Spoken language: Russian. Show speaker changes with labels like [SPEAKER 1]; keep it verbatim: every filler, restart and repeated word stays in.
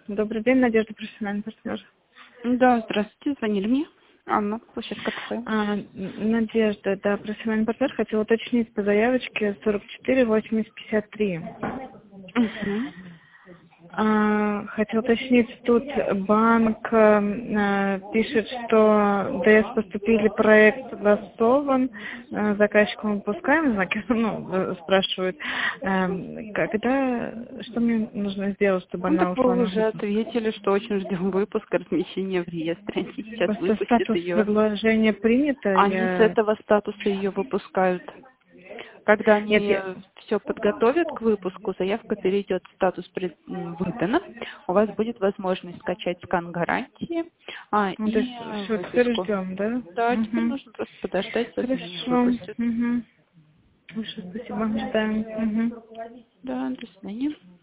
[SPEAKER 1] Добрый день, Надежда, профессиональный партнер.
[SPEAKER 2] Да, здравствуйте, звонили мне. Анна, площадка кафе.
[SPEAKER 1] А, Н- Надежда, да, профессиональный партнер. Хотела уточнить по заявочке сорок четыре восемьдесят пятьдесят три.
[SPEAKER 2] Угу.
[SPEAKER 1] А, Хотела уточнить, тут банк э, пишет, что ДС поступили, проект согласован, э, заказчиком выпускаем знаки, ну, э, спрашивают, эм, когда, что мне нужно сделать, чтобы
[SPEAKER 2] Ну,
[SPEAKER 1] она
[SPEAKER 2] так
[SPEAKER 1] ушла
[SPEAKER 2] вы
[SPEAKER 1] на
[SPEAKER 2] уже
[SPEAKER 1] выпуск?
[SPEAKER 2] ответили, что очень ждем выпуска, размещения в реестре. Они сейчас
[SPEAKER 1] Просто
[SPEAKER 2] выпустят
[SPEAKER 1] статус
[SPEAKER 2] ее.
[SPEAKER 1] предложения принято,
[SPEAKER 2] Они с
[SPEAKER 1] я...
[SPEAKER 2] этого статуса ее выпускают. Когда
[SPEAKER 1] Нет,
[SPEAKER 2] они
[SPEAKER 1] я...
[SPEAKER 2] все подготовят к выпуску, заявка перейдет в статус пред- м, выдана. У вас будет возможность скачать скан гарантии а,
[SPEAKER 1] Ну, то
[SPEAKER 2] и
[SPEAKER 1] есть
[SPEAKER 2] э,
[SPEAKER 1] все, теперь
[SPEAKER 2] выписку.
[SPEAKER 1] ждем, да?
[SPEAKER 2] Да, теперь
[SPEAKER 1] Угу.
[SPEAKER 2] нужно просто подождать, сейчас они ее
[SPEAKER 1] Хорошо.
[SPEAKER 2] выпустят.
[SPEAKER 1] Угу. Хорошо, спасибо. Ждаем. Угу.
[SPEAKER 2] Да, до свидания.